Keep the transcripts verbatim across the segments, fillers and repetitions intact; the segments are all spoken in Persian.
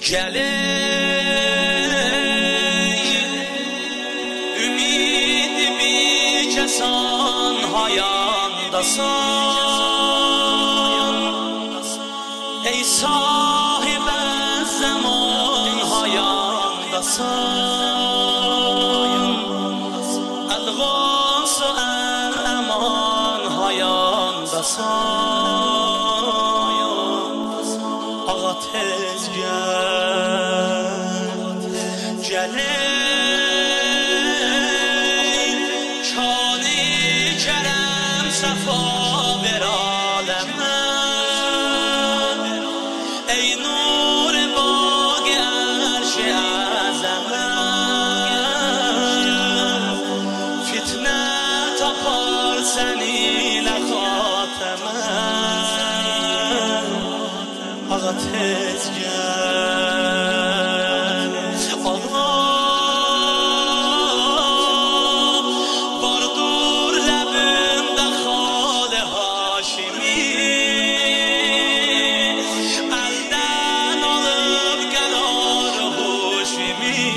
گله امید بی کسان هایندسان ای صاحب زمان هایندسان الغاس و الامان هایندسان آقا تز گرد جله چانی کرم صفا بر عالمم ای نور باغ عرش اعظمم فتنه تا پارسنی نخاتمم آقا تز گرد آقا بار دور لبند خال هاشمی الدن آلب قرار هوشمی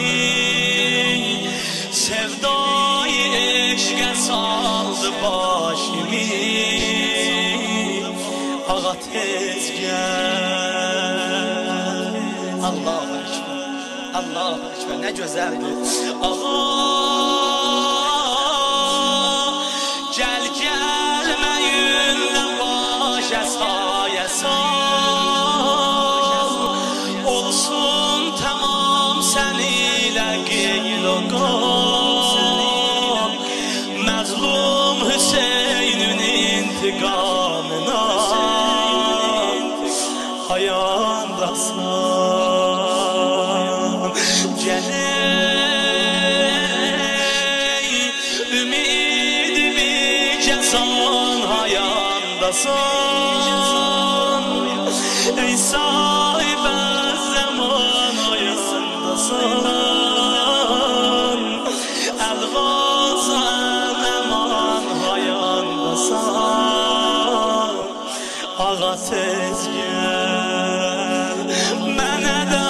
sevdای عشق ساز باشمی آقا تز گرد الله اکبر الله اکبر نه gözəldir آقا gel gelmeyinle başa sayesan olsun tamam seninle qeyl o qam mazlum Hüseyin'in intikamına hayandasın gele ümid bir kesan hayandasın ey sahib zaman hayandasın elgaz eman hayandasın ağa tez gel mənə də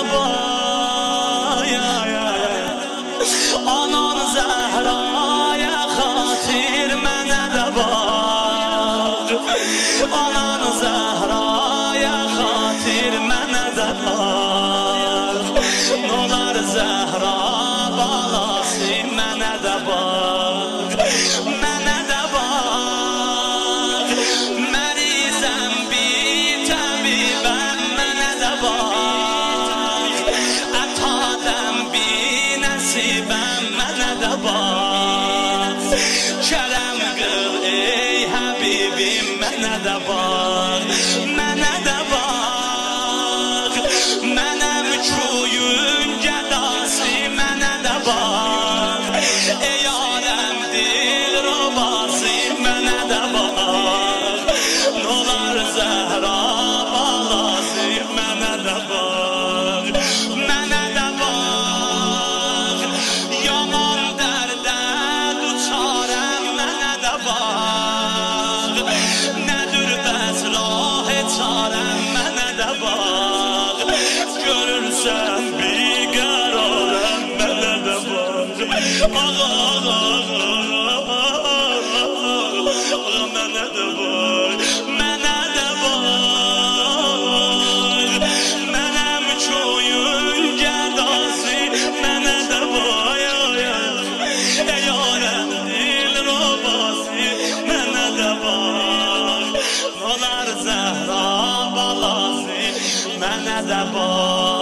bayar anan Zehraya xatir mənə də bak anan Zehraya xatir mənə də bak nolar Zehra balası mənə də bak mənə də bak mərizəm bir təbibəm mənə də bak ətadəm bir nəsibəm mənə də bak kərəm qıl ey həbibim mənə də bak mənə də bak mənəm kuyun gədası mənə də bak ey aləm dil robası mənə də bak nolar Zehra balası mənə də bak mənə də bak yaman dərdə duçarəm mənə də bak nədir bəs rah çarəm mənə də bak görürsən biqərarəm mənə də bak ağa ağa ağa mənə də bak mənə də bak mənəm köyün gədası mənə də bak ey aləm dil robası mənə də bak nolar Zehra balası mənə də bak